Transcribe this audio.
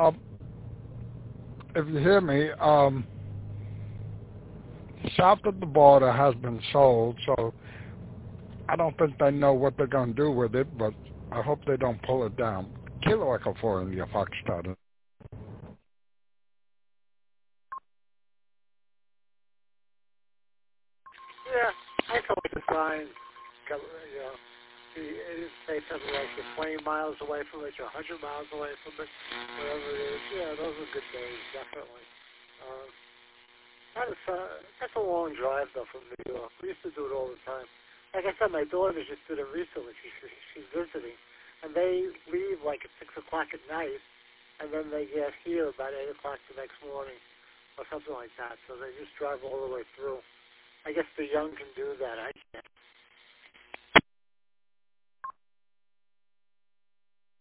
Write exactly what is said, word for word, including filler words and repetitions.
Um, if you hear me, um, south of the border has been sold, so I don't think they know what they're going to do with it, but I hope they don't pull it down. Kilo Echo four India Foxtrot. Yeah, I can like the signs. Come, you know, it didn't say something like you're twenty miles away from it, you're one hundred miles away from it, whatever it is. Yeah, those are good days, definitely. Uh, that is, uh, that's a long drive, though, from New York. We used to do it all the time. Like I said, my daughter just did it recently. She, she, she's visiting. And they leave, like, at six o'clock at night, and then they get here about eight o'clock the next morning, or something like that. So they just drive all the way through. I guess the young can do that. I can't.